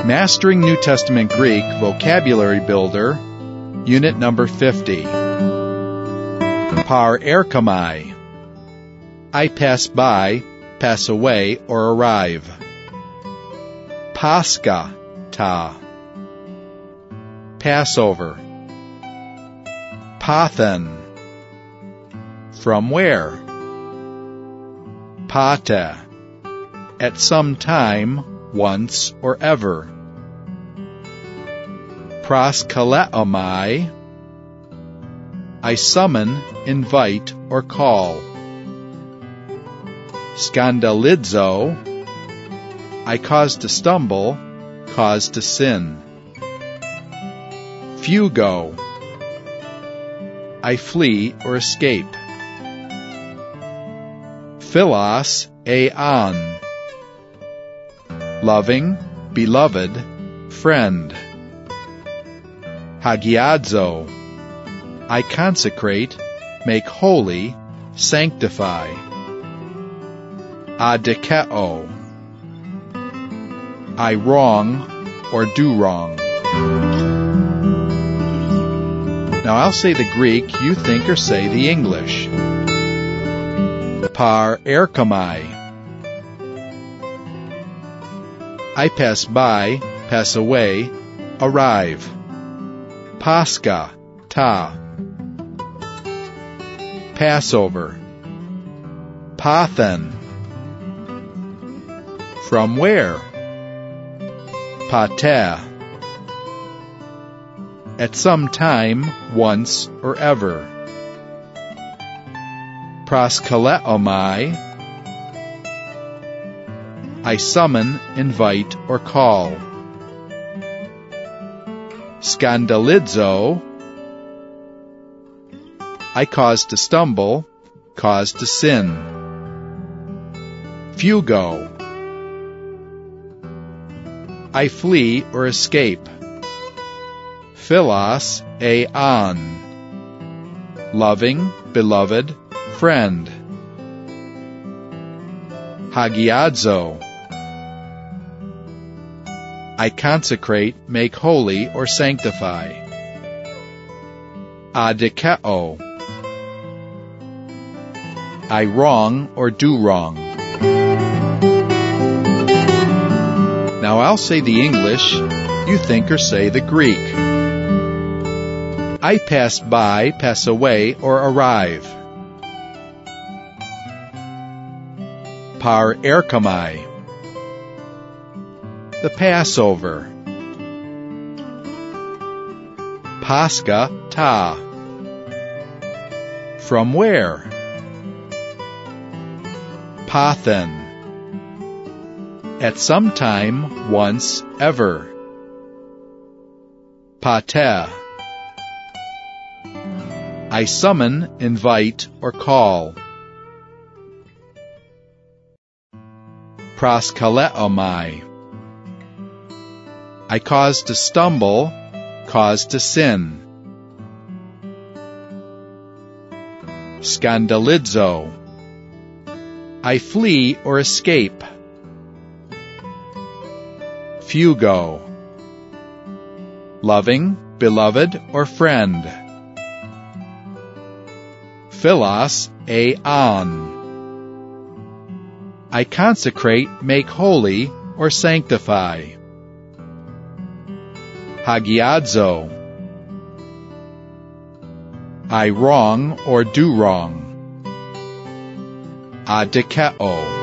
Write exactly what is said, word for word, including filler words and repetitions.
Mastering New Testament Greek Vocabulary Builder, Unit number fifty. Par erkamai. I pass by, pass away, or arrive. Pascha ta. Passover. Pathen. From where? Pate. At some time, once, or ever. Proskaleomai. I summon, invite, or call. Skandalizo. I cause to stumble, cause to sin. Fugo. I flee or escape. Philos eon. Loving, beloved, friend. Hagiadzo. I consecrate, make holy, sanctify. Adikeo. I wrong or do wrong. Now I'll say the Greek, you think or say the English. Par erkamai. I pass by, pass away, arrive. Pascha ta. Passover. Pathen. From where? Pate. At some time, once, or ever. Proskaleomai. I summon, invite, or call. Skandalizo. I cause to stumble, cause to sin. Fugo. I flee or escape. Philos eon. Loving, beloved, friend. Hagiadzo. I consecrate, make holy, or sanctify. Adikeo. I wrong or do wrong. Now I'll say the English, you think or say the Greek. I pass by, pass away, or arrive. Par erkamai. The Passover. Pascha ta. From where? Pathen. At some time, once, ever. Pate. I summon, invite, or call. Proskaleomai. I cause to stumble, cause to sin. Skandalizo. I flee or escape. Fugo. Loving, beloved, or friend. Philos eon. I consecrate, make holy, or sanctify. Hagiadzo. I wrong or do wrong. Adikeo.